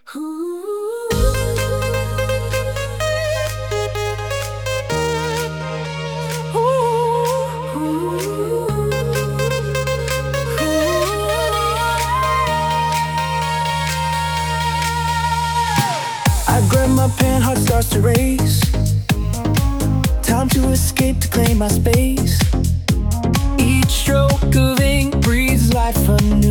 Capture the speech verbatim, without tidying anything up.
I grab my pen, heart starts to race. Time to escape, to claim my space. Each stroke of ink breathes life anew.